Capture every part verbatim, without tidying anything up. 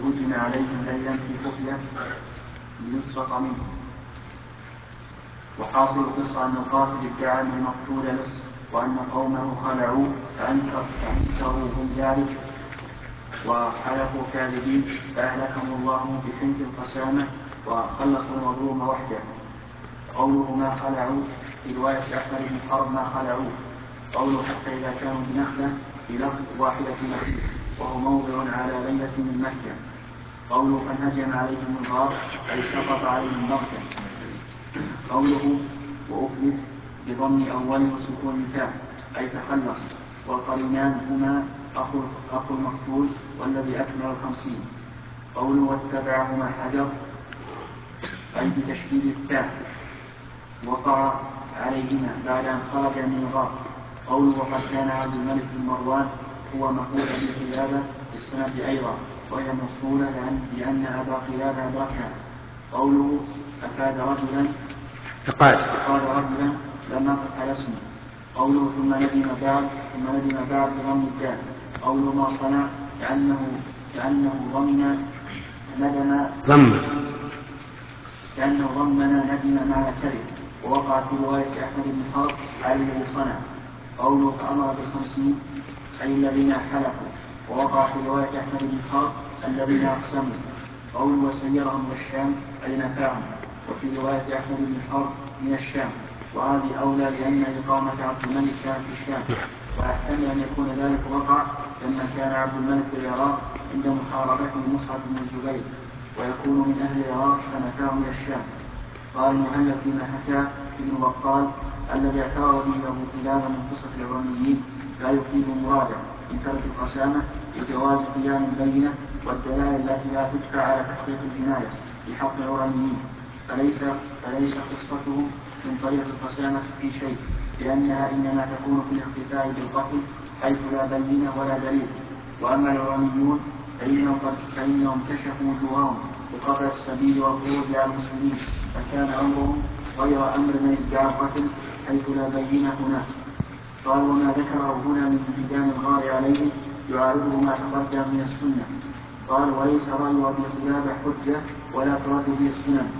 هجم عليهم ليلا في خفية ليسرق منه. وحاصل القصة أن القاتل ادعى أن المقتول لص وأن قومه خلعوه فأنكر فأنكروا هم ذلك وحلفوا كاذبين فأهلكهم الله بحنث القسامة وخلصوا المظلوم وحده. قوله ما خلعوا في رواية أحمد بن حرب ما خلعوه. قوله حتى إذا كانوا بنخلة في لفظ واحدة نخيل وهو موضع على ليلة من مكة. قوله فانهجم عليهم الغار أي سقط عليهم بغتة. قوله وأفلت بضم أول وسكون الكاف أي تخلص. والقرينان هما أخو, أخو المقتول والذي أكمل الخمسين. قوله واتبعهما حجر أي بتشديد التاء وقع عليهما بعد أن خرج من الغار. قوله وقد كان عبد الملك بن مروان هو مقول بالقلابة في السنة أيضا وهي موصولة لأن, لأن أبا قلابة أدركها. قوله أفاد رجلا أفاد أفاد رجلا لم نقف على اسمه. قوله ثم ندم بعد ثم ندم بعد بضم الدال. قوله ما صنع كأنه كأنه ضمن ندم ضم كأنه ضمن ندم مع الكذب. ووقع في رواية أحمد بن حرب عليه صنع. قوله فأمر بالخمسين أي الذين حلفوا. ووقع في رواية أحمد بن حرب الذين أقسموا. قوله وسيرهم إلى الشام أي نفاهم. وفي رواية أحمد بن حرب من الشام وهذه أولى لأن إقامة عبد الملك كانت في الشام ويحتمل أن يكون ذلك وقع لما كان عبد الملك في العراق عند محاربته مصعب بن الزبير ويكون من أهل العراق فنفاه إلى الشام. قال المهلب فيما حكى ابن بطال الذي اعترض به أبو قلابة من قصة العرانيين لا يفيد مراده من ترك القسامة لجواز قيام البينة والدلائل التي لا تدفع على تحقيق الجناية في حق العرانيين فليس, فليس قصته من طريق القسامة في شيء لأنها إنما تكون في الاختفاء بالقتل حيث لا بينة ولا دليل. وأما العرانيون فإنهم كشفوا وجوههم بقطع السبيل والخروج على المسلمين فكان أمرهم غير أمر من ادعى القتل حيث لا بينة هناك. قال وما ذكره هنا من انهدام الغار عليه يعارضه ما تقدم من السنة. قال وليس رأي أبي قلابة حجة ولا ترد به السنن.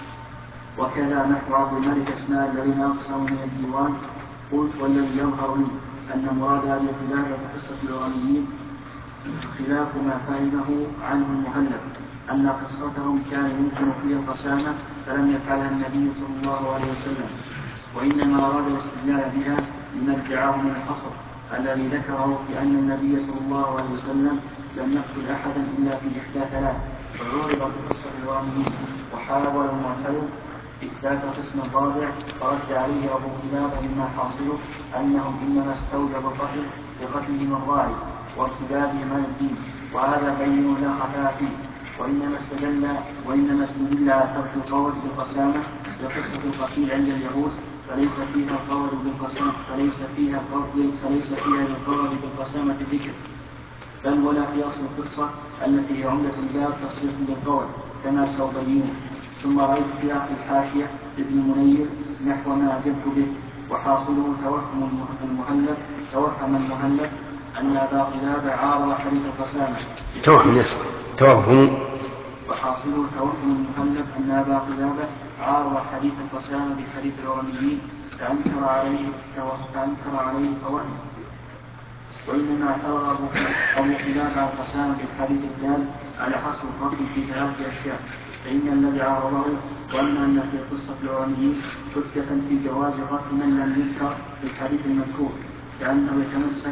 وكذا نحو عبد الملك اسماء الذين أقسموا من الديوان. قلت والذي يظهر لي أن مراد أبي قلابة بقصة العرانيين خلاف ما فهمه عنه المهلب أن قصتهم كان يمكن فيها القسامة فلم يفعلها النبي صلى الله عليه وسلم وإنما أراد الاستدلال بها لما ادعاه من الحصر الذي ذكره في أن النبي صلى الله عليه وسلم لم يقتل أحدا إلا في إحدى ثلاث فعرض بقصة العرانيين وحاول المعترض إثبات قسم الرابع فرد عليه أبو قلابة مما حاصله أنهم إنما استوجبوا القتل بقتلهم الراعي وارتدادهم عن الدين وهذا بين لا خفاء فيه. وإنما استدل وإنما استدل على ترك القول بالقسامة بقصة القتيل عند اليهود فليس فيها القول بالقسامة فليس فيها القول فليس فيها القول بالقسامة ذكر بل ولا في أصل القصة التي هي عمدة الباب تصريح بالقول كما سأبينه. ثم رأيت في آخر الحاشية ابن منير نحو ما أجبت به وحاصله توهم المهلب توهم المهلب أن أبا قلابة عارض حديث القسامة توهم توهم وحاصله توهم المهلب أن أبا قلابة عارض حديث القسامة بحديث العرانيين فأنكر عليه فأنكر عليه فوهم. وإنما اعترض أبو قلابة على القسامة بالحديث الدال على حصر القتل في ثلاث أشياء فإن الذي عارضه ظن أن في قصة العرانيين حجة في جواز قتل من لم يذكر في الحديث المذكور كأنه يتمسك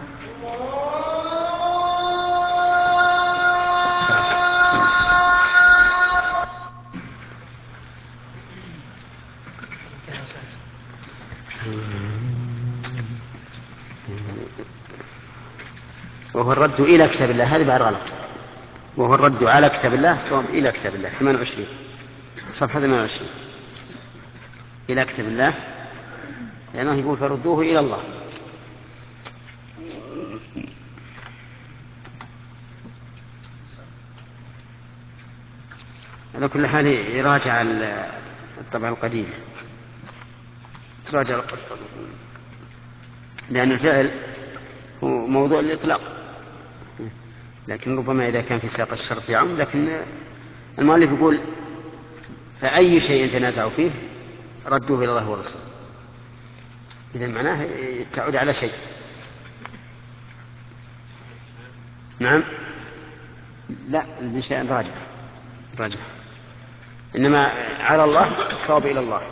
وهو الرد إلى كتاب الله هذه بعد غلط وهو الرد على كتاب الله صواب إلى كتاب الله ثمانية وعشرين صفحة ثمانية وعشرين إلى كتاب الله لأنه يقول فردوه إلى الله. على كل حال يراجع الطبع القديم راجع لأن الفعل هو موضوع الإطلاق لكن ربما إذا كان في سياق الشرط يعم. لكن المؤلف يقول فأي شيء تنازعوا فيه ردوه إلى الله والرسول، إذا معناه تعود على شيء. نعم، لا من شيء راجع راجع، إنما على الله الصواب إلى الله.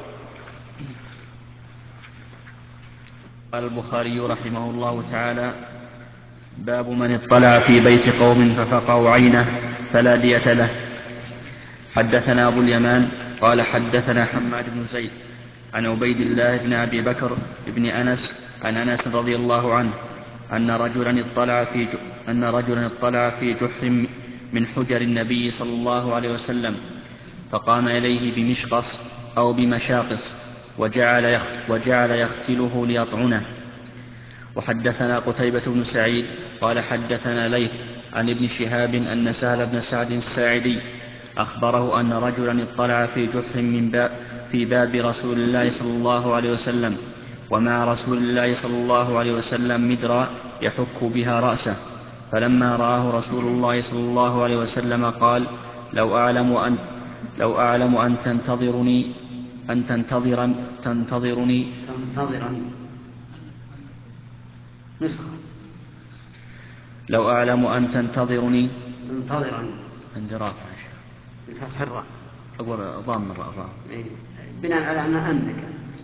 قال البخاري رحمه الله تعالى: باب من اطلع في بيت قوم ففقعوا عينه فلا دية له. حدثنا أبو اليمان قال حدثنا حماد بن زيد عن عبيد الله بن أبي بكر بن أنس عن أنس رضي الله عنه أن رجلا اطلع في أن رجلا اطلع في جحر من حجر النبي صلى الله عليه وسلم، فقام إليه بمشقص أو بمشاقص وجعل وجعل يختله ليطعنه. وحدثنا قتيبة بن سعيد قال حدثنا ليث عن ابن شهاب أن سهل بن سعد الساعدي أخبره أن رجلا اطلع في جحر من باب في باب رسول الله صلى الله عليه وسلم، ومع رسول الله صلى الله عليه وسلم مدرا يحك بها رأسه، فلما رآه رسول الله صلى الله عليه وسلم قال: لو أعلم أن لو أعلم أن تنتظرني أن تنتظرا تنتظرني تنتظرني نسخة لو أعلم أن تنتظرني تنتظرني عند رافع بفتح الراء أقول ضام الراء بناء على أن أنك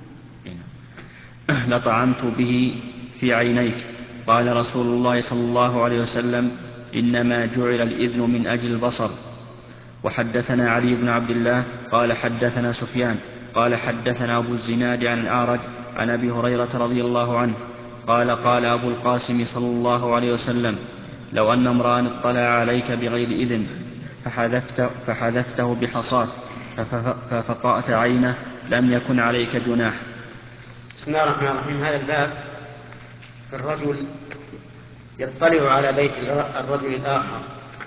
لطعنت به في عينيك. قال رسول الله صلى الله عليه وسلم: إنما جعل الإذن من أجل البصر. وحدثنا علي بن عبد الله قال حدثنا سفيان قال حدثنا أبو الزناد عن الأعرج عن أبي هريرة رضي الله عنه قال: قال أبو القاسم صلى الله عليه وسلم: لو أن امرأ اطلع عليك بغير إذن فحذفت فحذفته بحصاة ففقأت عينه لم يكن عليك جناح. بسم الله الرحمن الرحيم. هذا الباب الرجل يطلع على بيت الرجل الآخر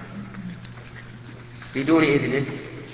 بدون إذنه،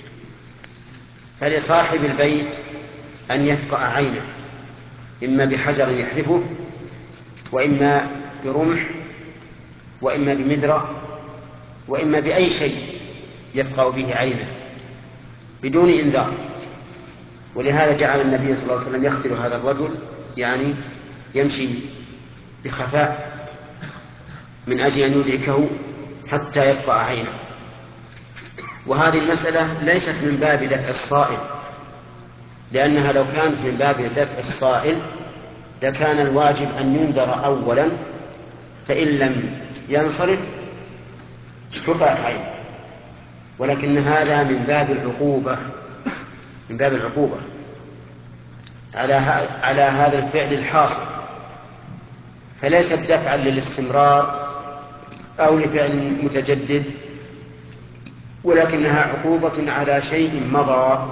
فلصاحب البيت أن يفقأ عينه إما بحجر يحذفه، وإما برمح، وإما بمدرة، وإما بأي شيء يفقأ به عينه بدون إنذار. ولهذا جعل النبي صلى الله عليه وسلم يختل هذا الرجل، يعني يمشي بخفاء من أجل أن يدركه حتى يفقأ عينه. وهذه المسألة ليست من باب دفع الصائل، لأنها لو كانت من باب دفع الصائل لكان الواجب أن ينذر أولا، فإن لم ينصرف فقأت عينه. ولكن هذا من باب العقوبة من باب العقوبة على على هذا الفعل الحاصل، فليست دفعا للاستمرار أو لفعل متجدد، ولكنها عقوبة على شيء مضى.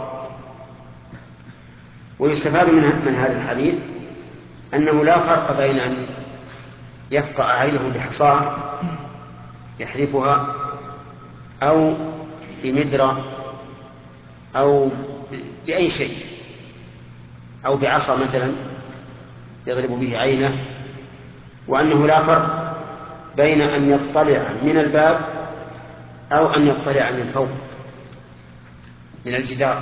ويستفاد من هذا الحديث أنه لا فرق بين أن يفقأ عينه بحصاة يحذفها أو بمدرة أو بأي شيء أو بعصا مثلا يضرب به عينه، وأنه لا فرق بين أن يطلع من الباب أو أن يطلع من فوق من الجدار،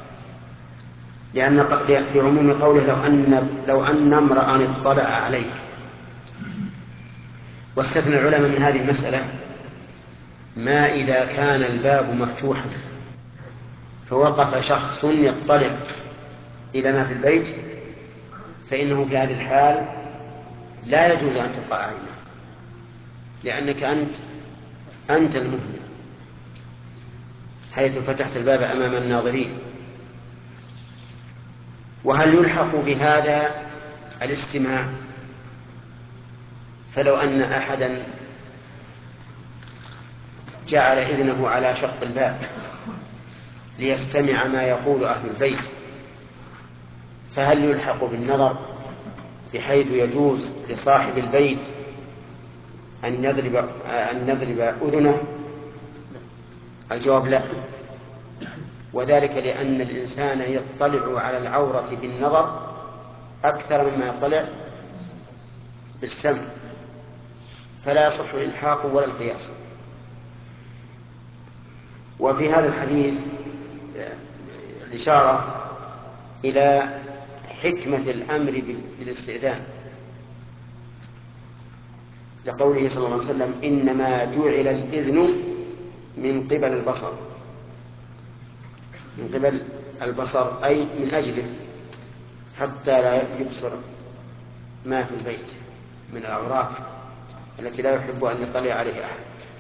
لأن بعموم قوله لو أن لو أن امرأ اطلع عليك. واستثنى العلماء من هذه المسألة ما إذا كان الباب مفتوحا فوقف شخص يطلع إلى ما في البيت، فإنه في هذه الحال لا يجوز أن تبقى عينه، لأنك أنت أنت المهمل حيث فتحت الباب أمام الناظرين. وهل يلحق بهذا الاستماع؟ فلو أن أحدا جعل إذنه على شق الباب ليستمع ما يقول أهل البيت، فهل يلحق بالنظر بحيث يجوز لصاحب البيت أن يضرب أن يضرب أذنه؟ الجواب لا، وذلك لأن الإنسان يطلع على العورة بالنظر أكثر مما يطلع بالسمع، فلا يصح الإلحاق ولا القياس. وفي هذا الحديث الإشارة إلى حكمة الأمر بالاستئذان، لقوله صلى الله عليه وسلم: إنما جعل الإذن من قبل البصر، من قبل البصر أي من أجله، حتى لا يبصر ما في البيت من العورات التي لا يحب أن يطلع عليه أحد.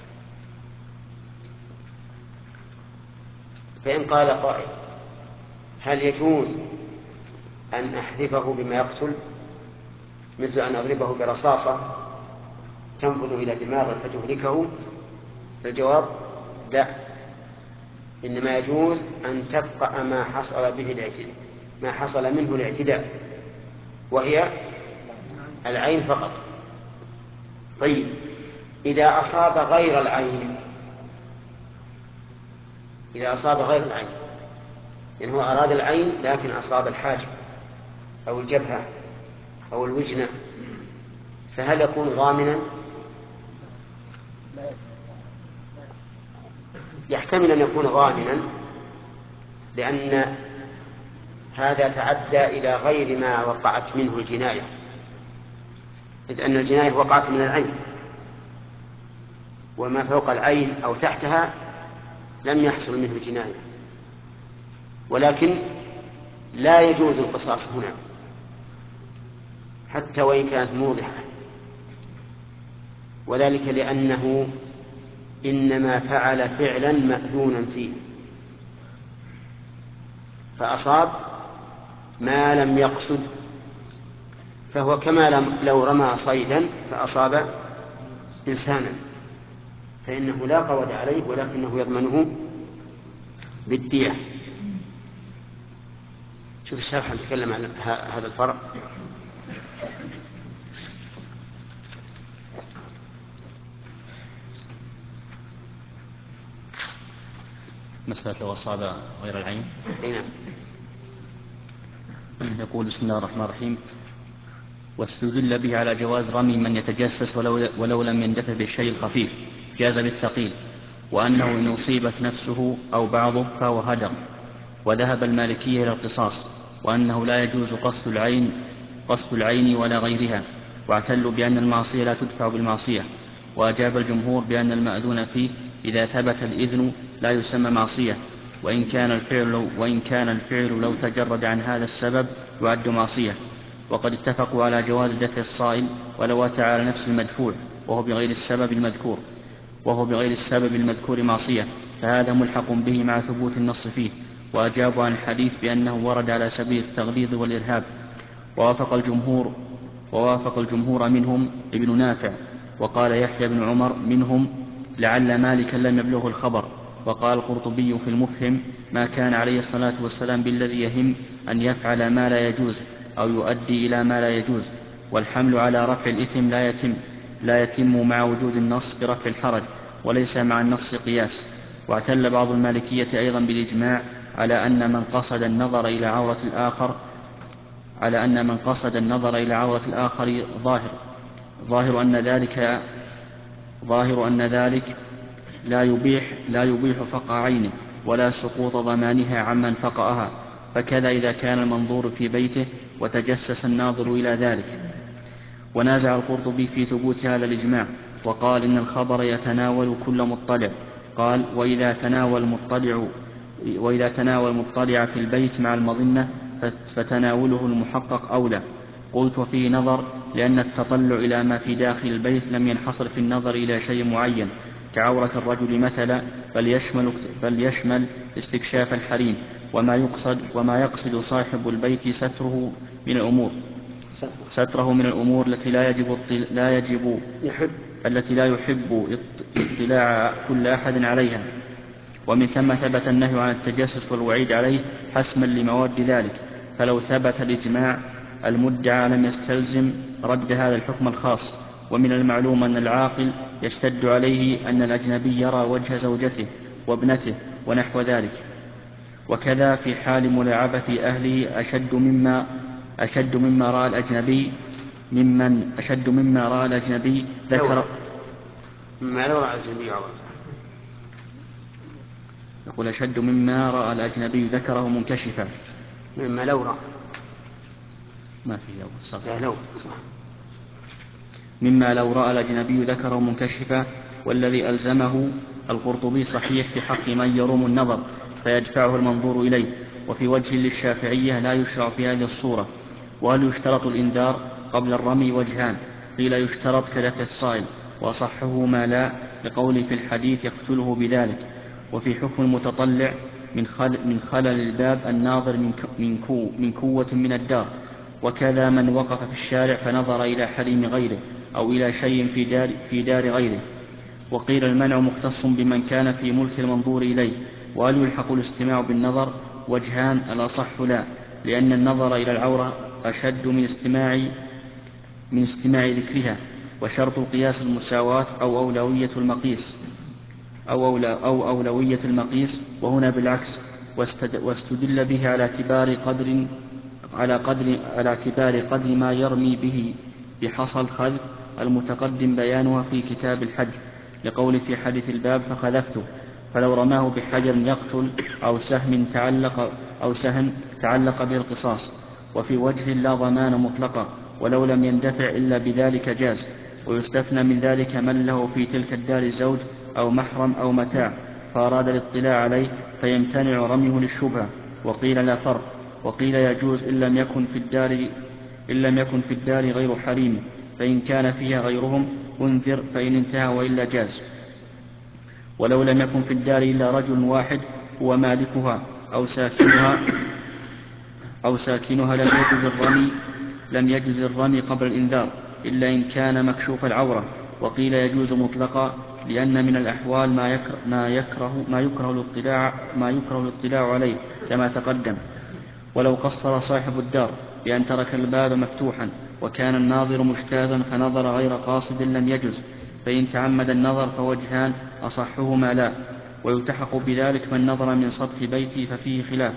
فإن قال قائل: هل يجوز أن أحذفه بما يقتل، مثل أن أضربه برصاصة تنفذ إلى دماغه فتهلكه؟ الجواب: لا، إنما يجوز أن تفقأ ما حصل به الاعتداء، ما حصل منه الاعتداء، وهي العين فقط. طيب، إذا أصاب غير العين، إذا أصاب غير العين، يعني هو أراد العين لكن أصاب الحاجب أو الجبهة أو الوجنة، فهل يكون ضامنا؟ يحتمل أن يكون ضامنا، لأن هذا تعدى إلى غير ما وقعت منه الجناية، إذ أن الجناية وقعت من العين، وما فوق العين أو تحتها لم يحصل منه الجناية. ولكن لا يجوز القصاص هنا حتى وإن كانت موضحة، وذلك لأنه إنما فعل فعلا مأذونا فيه، فأصاب ما لم يقصد، فهو كما لو رمى صيدا فأصاب إنسانا، فإنه لا قود عليه، ولكنه يضمنه بالدية. شوف الشرح نتكلم عن هذا الفرق. مسألة لو أصاب غير العين. نعم. يقول: بسم الله الرحمن الرحيم: واستدل به على جواز رمي من يتجسس ولو, ولو لم يندفع بالشيء الخفيف، جاز بالثقيل، وأنه إن أصيبت نفسه أو بعضه فهو هدر. وذهب المالكية إلى القصاص، وأنه لا يجوز قصد العين قصد العين ولا غيرها، واعتلوا بأن المعصية لا تدفع بالمعصية. وأجاب الجمهور بأن المأذون فيه إذا ثبت الإذن لا يسمى معصية، وإن كان الفعل لو, وإن كان الفعل لو تجرد عن هذا السبب يعد معصية. وقد اتفقوا على جواز دفع الصائل ولو أتى على نفس المدفوع وهو بغير السبب المذكور وهو بغير السبب المذكور معصية، فهذا ملحق به مع ثبوت النص فيه. وأجابوا عن الحديث بأنه ورد على سبيل التغليظ والإرهاب. ووافق الجمهور ووافق الجمهور منهم ابن نافع، وقال يحيى بن عمر منهم لعل مالكا لم يبلغه الخبر. وقال القرطبي في المفهم: ما كان عليه الصلاة والسلام بالذي يهم أن يفعل ما لا يجوز أو يؤدي إلى ما لا يجوز. والحمل على رفع الإثم لا يتم لا يتم مع وجود النص برفع الحرج، وليس مع النص قياس. واعتل بعض المالكية أيضا بالإجماع على أن من قصد النظر إلى عورة الآخر على أن من قصد النظر إلى عورة الآخر ظاهر ظاهر أن ذلك ظاهر أن ذلك لا يبيح لا يبيح فقع عينه ولا سقوط ضمانها عمن فقأها، فكذا إذا كان المنظور في بيته وتجسس الناظر إلى ذلك. ونازع القرطبي في ثبوت هذا الإجماع، وقال إن الخبر يتناول كل مطلع. قال: وإذا تناول المطلع وإذا تناول المطلع في البيت مع المظنة فتناوله المحقق أولى. قلت: وفيه نظر، لأن التطلع إلى ما في داخل البيت لم ينحصر في النظر إلى شيء معين كعورة الرجل مثلا، بل يشمل, بل يشمل استكشاف الحريم، وما يقصد, وما يقصد صاحب البيت ستره من الأمور ستره من الأمور التي لا يجب, لا يجب يحب التي لا يحب اطلاع كل أحد عليها. ومن ثم ثبت النهي عن التجسس والوعيد عليه حسما لمواد ذلك. فلو ثبت الإجماع المدعى لم يستلزم رد هذا الحكم الخاص. ومن المعلوم أن العاقل يشتد عليه أن الأجنبي يرى وجه زوجته وابنته ونحو ذلك. وكذا في حال ملاعبة أهله أشد مما أشد مما رأى الأجنبي ممن أشد مما رأى الأجنبي ذكر ما لو رأى الأجنبي عورة يقول أشد مما رأى الأجنبي ذكره منكشفا. مما لو رأى ما في لو صح. لو صح. مما لو رأى الأجنبي ذكره منكشفا، والذي ألزمه القرطبي صحيح في حق من يروم النظر فيدفعه المنظور إليه. وفي وجه للشافعية لا يشرع في هذه الصورة. وهل يشترط الإنذار قبل الرمي؟ وجهان، قيل يشترط كدفع الصائل، وأصحه ما لا، لقوله في الحديث يقتله بذلك. وفي حكم المتطلع من, خل من خلل الباب الناظر من, من, كو من كوة من الدار، وكذا من وقف في الشارع فنظر إلى حريم غيره أو إلى شيء في دار, في دار غيره. وقيل المنع مختص بمن كان في ملك المنظور إليه. وهل يلحق الاستماع بالنظر؟ وجهان، الأصح لا، لأن النظر إلى العورة أشد من استماع من استماع ذكرها. وشرط القياس المساواة أو أولوية المقيس أو, أولى أو أولوية المقيس، وهنا بالعكس. واستدل به على اعتبار قدر على قدر على اعتبار قدر ما يرمي به بحصى الخذف المتقدم بيانها في كتاب الحج، لقول في حديث الباب فخذفته. فلو رماه بحجر يقتل أو سهم تعلق أو سهم تعلق به القصاص. وفي وجه لا ضمان مطلقا، ولو لم يندفع إلا بذلك جاز. ويستثنى من ذلك من له في تلك الدار زوج أو محرم أو متاع فأراد الاطلاع عليه فيمتنع رميه للشبهة. وقيل لا فرق. وقيل يجوز إن لم يكن في الدار إن لم يكن في الدار غير حريم، فإن كان فيها غيرهم أنذر فإن انتهى وإلا جاز. ولو لم يكن في الدار إلا رجل واحد هو مالكها أو ساكنها أو ساكنها لم يجوز الرمي لم يجوز الرمي قبل الإنذار إلا إن كان مكشوف العورة. وقيل يجوز مطلقا، لأن من الأحوال ما يكره ما يكره ما يكره الاطلاع ما يكره الاطلاع عليه كما تقدم. ولو قصر صاحب الدار بأن ترك الباب مفتوحا وكان الناظر مجتازا فنظر غير قاصد لم يجز. فإن تعمد النظر فوجهان، أصحهما لا. ويلتحق بذلك من نظر من سطح بيته ففيه خلاف.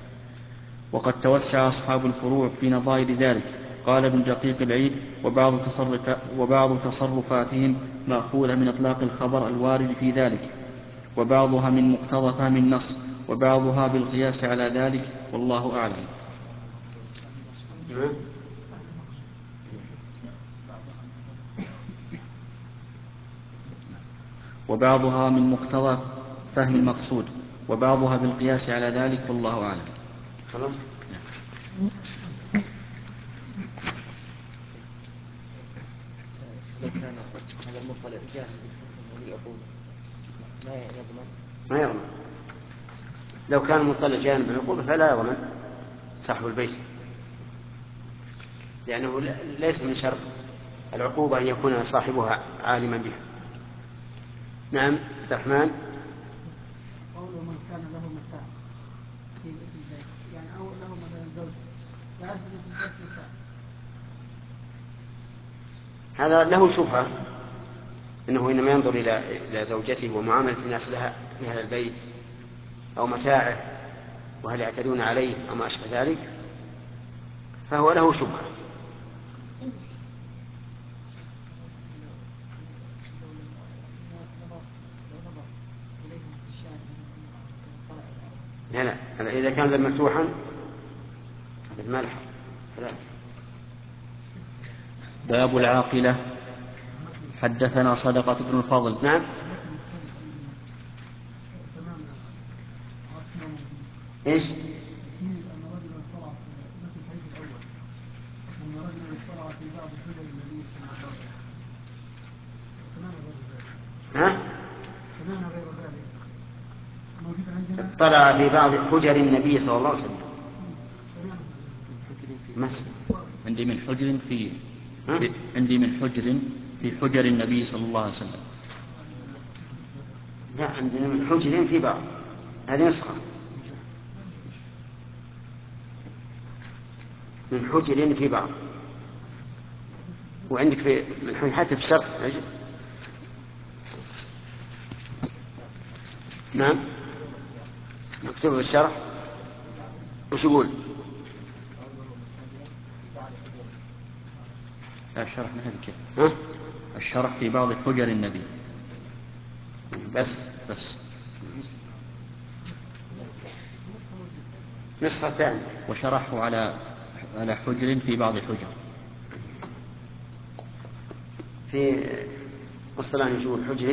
وقد توسع أصحاب الفروع في نظائر ذلك. قال ابن دقيق العيد وبعض, تصرف وبعض تصرفاتهم مأخوذة من إطلاق الخبر الوارد في ذلك، وبعضها من مقتضى فهم النص، وبعضها بالقياس على ذلك، والله أعلم. وبعضها من مقتضى فهم المقصود، وبعضها بالقياس على ذلك، والله أعلم. خلاص. لو كان هذا المطلع جاهز بالعقوبة ما يضمن ما يضمن. لو كان المطلع جانب العقوبة فلا يضمن صاحب البيت، لأنه ليس من شرط العقوبة أن يكون صاحبها عالما بها. نعم عبد الرحمن. قوله من كان له متاع في البيت، يعني أو له مثلا زوج يعرف أن في البيت متاع، هذا له شبهة إنه إنما ينظر إلى إلى زوجته ومعاملة الناس لها في هذا البيت أو متاعه وهل يعتدون عليه أو ما أشبه ذلك، فهو له شبهة. لا لا إذا كان مفتوحا الملح ثلاث. باب العاقلة. حدثنا صدقة بن الفضل. نعم. ايش؟ ها؟ اطلع في بعض حجر النبي صلى الله عليه وسلم. عندي من حجر في, في عندي من حجر في حجر النبي صلى الله عليه وسلم. لا عندنا من حجر في بعض، هذه نسخة من حجر في بعض. وعندك في من حتى في الشرح. نعم مكتوب في الشرح. وش يقول؟ الشرح مثل كذا. الشرح في بعض حجر النبي بس بس نسخة ثانية. وشرحه على على حجر في بعض الحجر. في اصطلاح نجوم حجر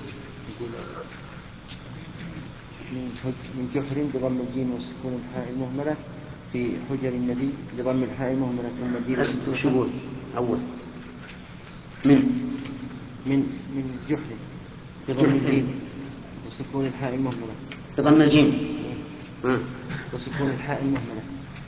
من جحر بضم الجيم وسكون الحاء المهملة في حجر النبي بضم الحاء المهملة ثم الجيم اسم شبول أول من من من جحر بضم الجيم وسكون الحاء المهملة بضم الجيم وسكون الحاء المهملة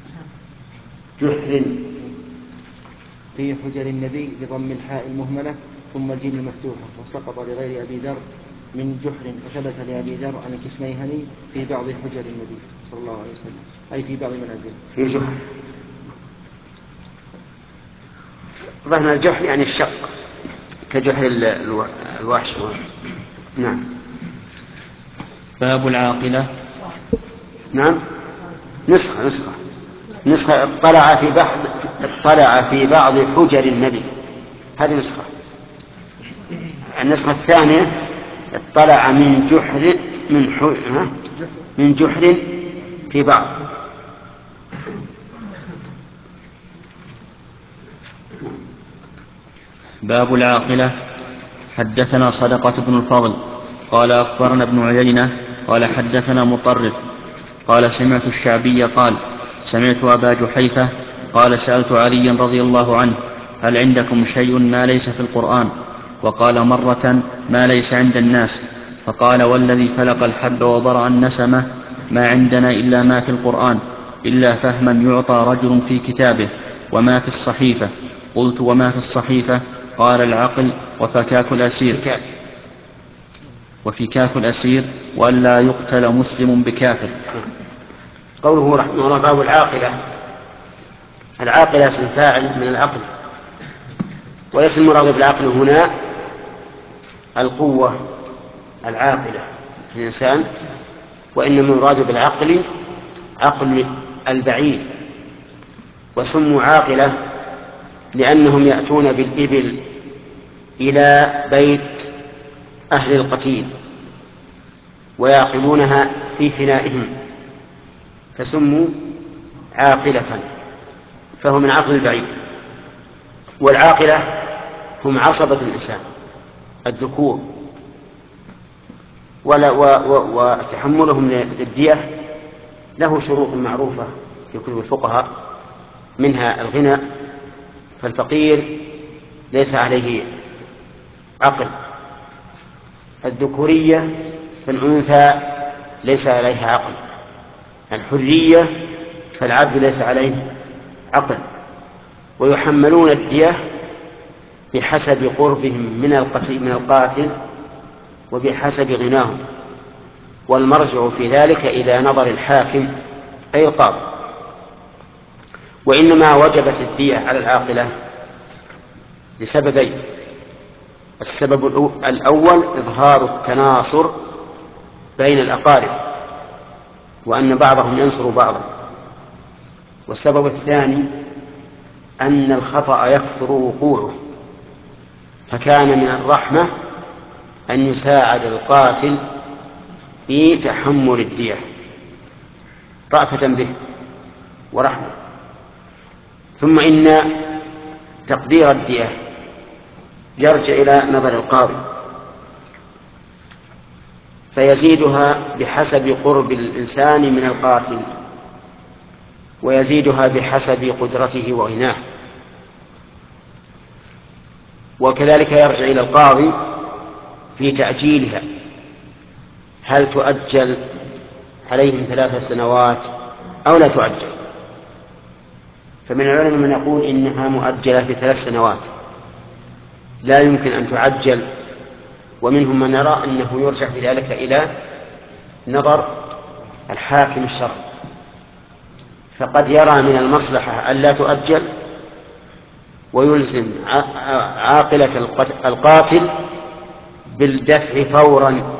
جحر في حجر النبي بضم الحاء المهملة ثم الجيم المفتوحة وسقط لغير أبي ذر من جحر وثبت لأبي ذر عن الكشميهني في بعض حجر النبي صلى الله عليه وسلم أي في بعض منازله في جحر. ظهر الجحر يعني الشق كجحر الوحش. نعم. باب العاقلة. نعم نسخة نسخة نسخة اطلع في بعض اطلع في بعض حجر النبي، هذه نسخة. النسخة الثانية اطلع من جحر من ح... من جحر في بعض. باب العاقلة. حدثنا صدقة بن الفضل قال أخبرنا ابن عيينة قال حدثنا مطرف قال سمعت الشعبي قال سمعت أبا جحيفة قال سألت عليا رضي الله عنه هل عندكم شيء ما ليس في القرآن؟ وقال مرة ما ليس عند الناس، فقال والذي فلق الحب وبرأ النسمة ما عندنا إلا ما في القرآن إلا فهما يعطى رجل في كتابه وما في الصحيفة. قلت وما في الصحيفة؟ قال العقل وفكاك الأسير وفكاك الأسير وألا يقتل مسلم بكافر. قوله رحمه الله باب العاقلة. العاقلة اسم فاعل من العقل، وليس المراد بالعقل هنا القوة العاقلة في الإنسان، وإنما المراد بالعقل عقل البعير. وسموا عاقلة لأنهم يأتون بالإبل إلى بيت أهل القتيل ويعقلونها في فنائهم فسموا عاقلة، فهو من عقل البعير. والعاقلة هم عصبة الإنسان الذكور، وتحملهم للدية له شروط معروفة في كتب الفقهاء، منها الغنى، فالفقير ليس عليه عقل، الذكورية فالأنثى ليس عليها عقل، الحرية فالعبد ليس عليه عقل. ويحملون الدية بحسب قربهم من القتيل من القاتل وبحسب غناهم، والمرجع في ذلك إلى نظر الحاكم أي القاضي. وإنما وجبت الدية على العاقلة لسببين: السبب الأول إظهار التناصر بين الأقارب وأن بعضهم ينصر بعضا، والسبب الثاني أن الخطأ يكثر وقوعه، فكان من الرحمة أن يساعد القاتل في تحمل الدية رأفة به ورحمة. ثم إن تقدير الدية يرجع إلى نظر القاضي فيزيدها بحسب قرب الإنسان من القاتل، ويزيدها بحسب قدرته وغناه، وكذلك يرجع إلى القاضي في تأجيلها، هل تؤجل عليهم ثلاث سنوات أو لا تؤجل. فمن العلماء من يقول إنها مؤجلة بثلاث سنوات لا يمكن أن تعجل، ومنهم من يرى أنه يرجع في ذلك إلى نظر الحاكم الشرعي، فقد يرى من المصلحة ألا تؤجل ويلزم عاقلة القاتل بالدفع فورا،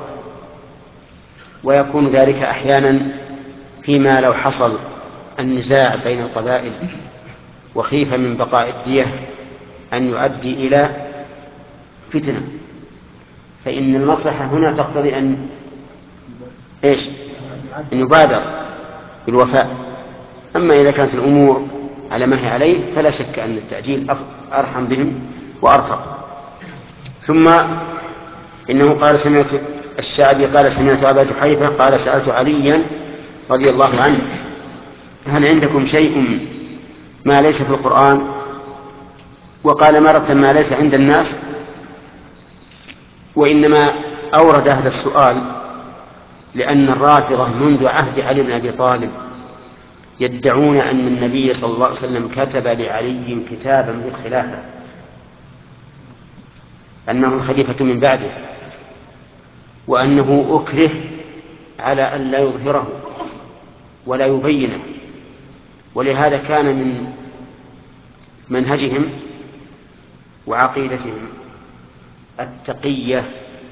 ويكون ذلك أحيانا فيما لو حصل النزاع بين القبائل وخيف من بقاء الدية أن يؤدي إلى فتنة، فإن المصلحة هنا تقتضي أن إيش؟ أن يبادر بالوفاء أما إذا كانت الأمور على ما هي عليه فلا شك أن التعجيل أرحم بهم وأرفق. ثم إنه قال سمعت الشعبي قال سمعت أبا جحيفة قال سألت عليا رضي الله عنه هل عندكم شيء ما ليس في القرآن؟ وقال مرة ما ليس عند الناس، وإنما أورد هذا السؤال لأن الرافضة منذ عهد علي بن أبي طالب يدعون أن النبي صلى الله عليه وسلم كتب لعلي كتابا بالخلافة، أنه الخليفة من بعده، وأنه أكره على أن لا يظهره ولا يبينه. ولهذا كان من منهجهم وعقيدتهم التقية،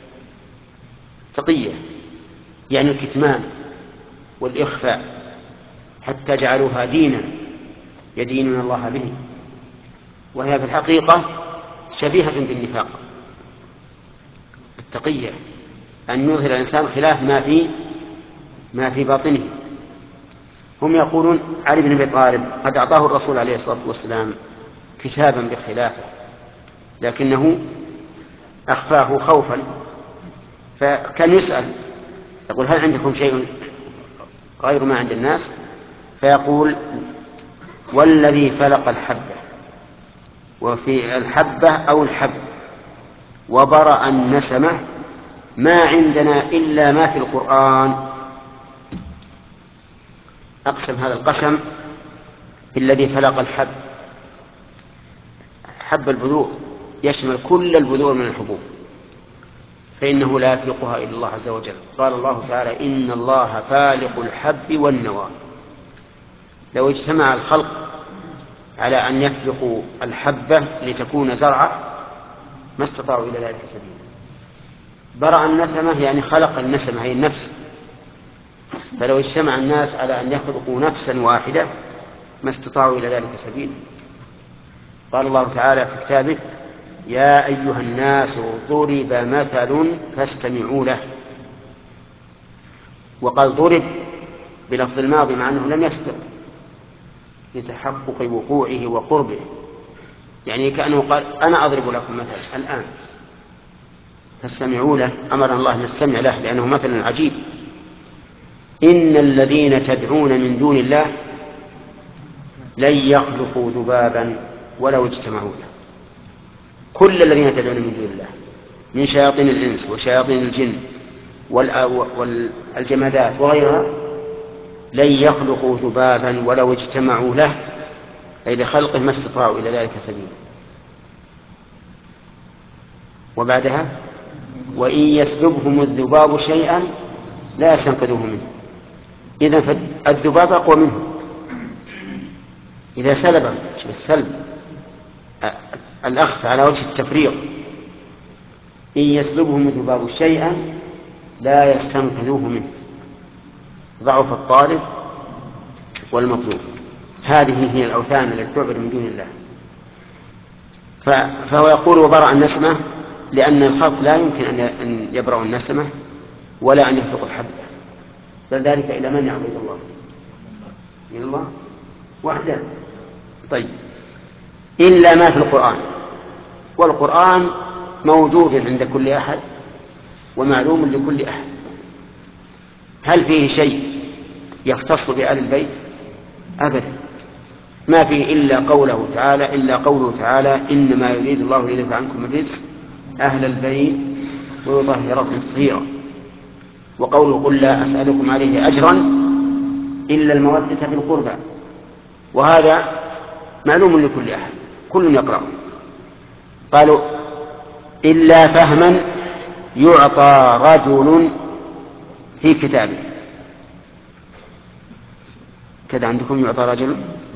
تقية يعني الكتمان والإخفاء، حتى جعلوها دينا يدينون الله به، وهي في الحقيقة شبيهة بالنفاق. التقية أن يظهر الإنسان خلاف ما في ما في باطنه. هم يقولون علي بن أبي طالب قد أعطاه الرسول عليه الصلاة والسلام كتابا بالخلافة لكنه أخفاه خوفا، فكان يسأل يقول هل عندكم شيء غير ما عند الناس؟ فيقول والذي فلق الحبة، وفي الحبة أو الحب وبرأ النسمة ما عندنا إلا ما في القرآن. أقسم هذا القسم بالذي فلق الحب. حب البذور يشمل كل البذور من الحبوب، فإنه لا يفلقها إلا الله عز وجل. قال الله تعالى إن الله فالق الحب والنوى. لو اجتمع الخلق على أن يفلقوا الحبة لتكون زرعة ما استطاعوا إلى ذلك سبيلا. برأ النسمة يعني خلق النسمة هي النفس، فلو اجتمع الناس على أن يخلقوا نفسا واحدة ما استطاعوا إلى ذلك سبيلا. قال الله تعالى في كتابه يا أيها الناس ضرب مثل فاستمعوا له. وقال ضرب بلفظ الماضي مع أنه لم يسبق لتحقق وقوعه وقربه، يعني كأنه قال أنا أضرب لكم مثل الآن فاستمعوا له. أمر الله أن نستمع له لأنه مثل عجيب. إن الذين تدعون من دون الله لن يخلقوا ذبابا ولو اجتمعوا له. كل الذين تدعون من دون الله من شياطين الإنس وشياطين الجن والجمادات وغيرها لن يخلقوا ذبابا ولو اجتمعوا له، أي لخلقه ما استطاعوا إلى ذلك سبيلا. وبعدها وإن يسلبهم الذباب شيئا لا يستنقذوه منه. إذن الذباب أقوى منه إذا سلب السلب الأخذ على وجه التفريغ. إن يسلبهم الذباب شيئا لا يستنقذوه منه. ضعف الطالب والمطلوب. هذه هي الأوثان التي تعبد من دون الله. فهو يقول وبرأ النسمة لأن الخلق لا يمكن أن يبرأ النسمة ولا أن يخلق الحبة، بل ذلك إلى من يعبد الله؟ إلى الله وحده. طيب إلا ما في القرآن، والقرآن موجود عند كل أحد ومعلوم لكل أحد. هل فيه شيء يختص بآل البيت؟ أبدا، ما فيه إلا قوله تعالى إلا قوله تعالى إنما يريد الله ليذهب عنكم الرجس أهل البيت ويطهركم تطهيرا. وقوله قل لا أسألكم عليه أجرا إلا المودة في القربى، وهذا معلوم لكل أحد كل يقرأه. قالوا إلا فهما يعطى رجل في كتابه. كذا عندكم يعطى رجل،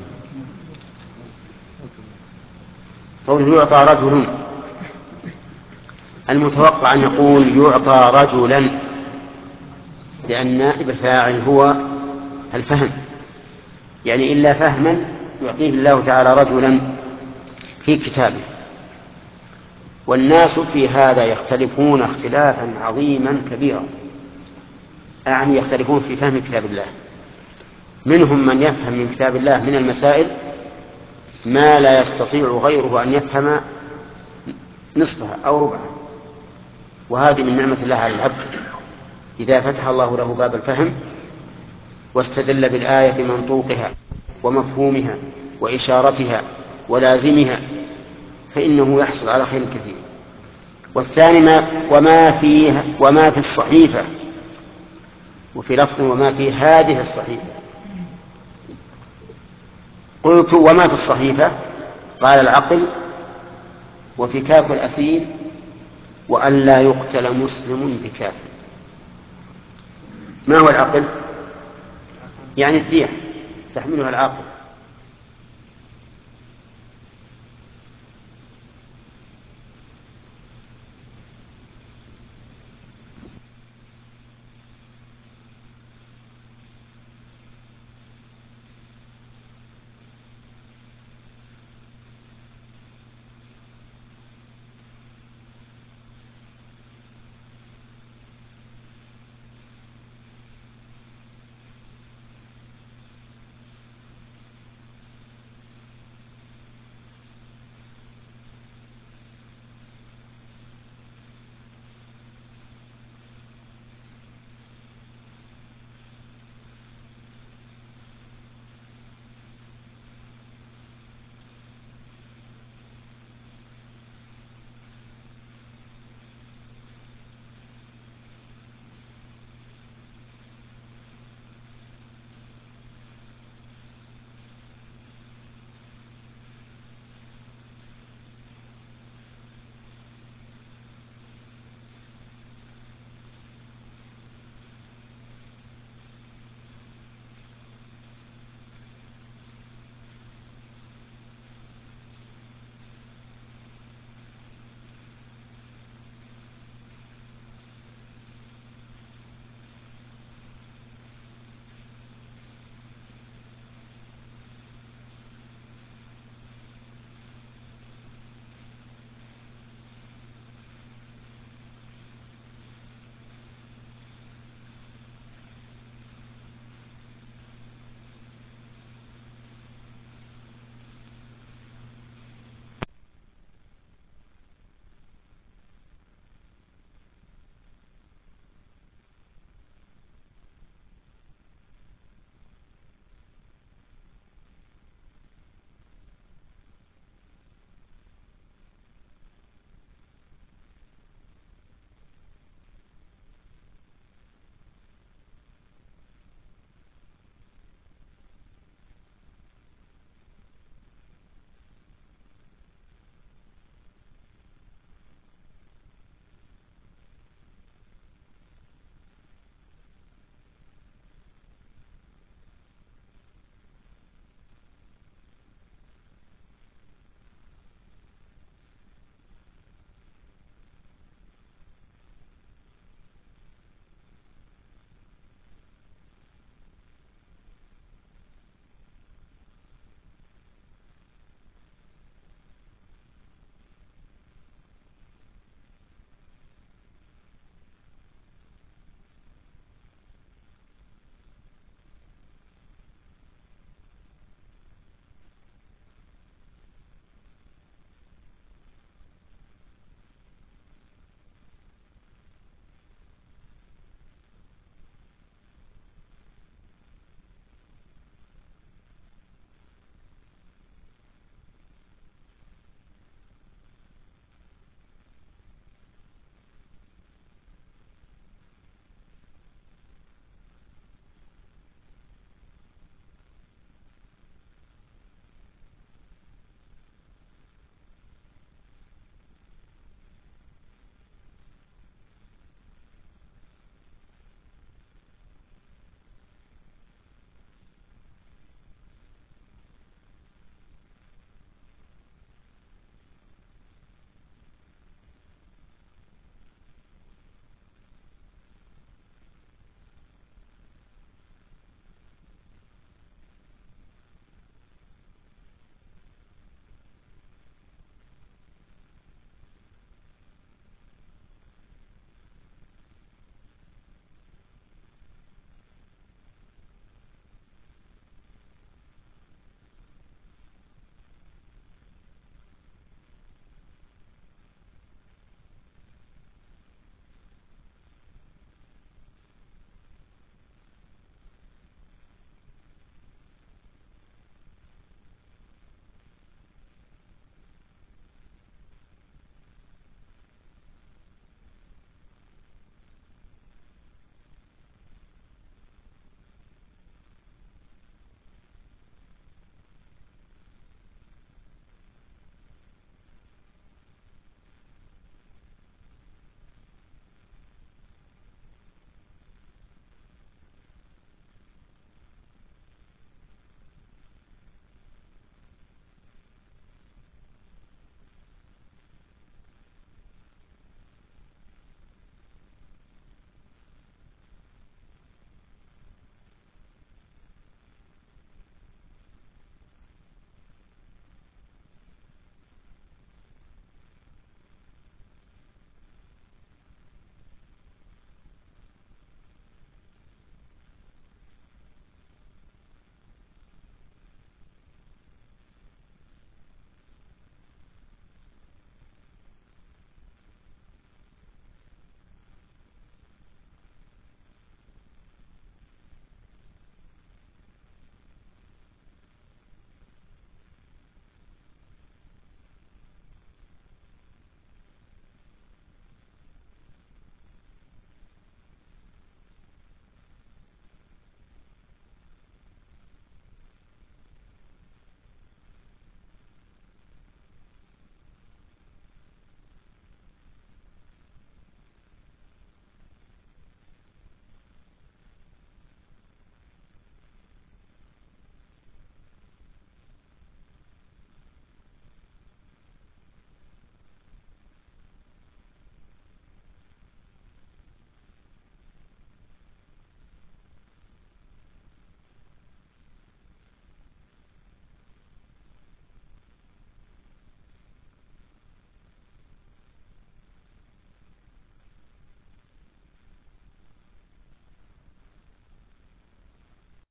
قوله يعطى رجل المتوقع أن يقول يعطى رجلا، لأن نائب الفاعل هو الفهم، يعني إلا فهما يعطيه الله تعالى رجلا في كتابه. والناس في هذا يختلفون اختلافا عظيما كبيرا، أعني يختلفون في فهم كتاب الله. منهم من يفهم من كتاب الله من المسائل ما لا يستطيع غيره أن يفهم نصفها أو ربعها، وهذه من نعمة الله على العبد إذا فتح الله له باب الفهم واستدل بالآية بمنطوقها ومفهومها وإشارتها ولازمها فإنه يحصل على خير كثير. والثاني ما وما فيه وما في الصحيفة، وفي لفظ وما في هذه الصحيفة. قلت وما في الصحيفة قال العقل وفكاك الأسير وأن لا يقتل مسلم بكافر. ما هو العقل؟ يعني الدية تحملها العاقل.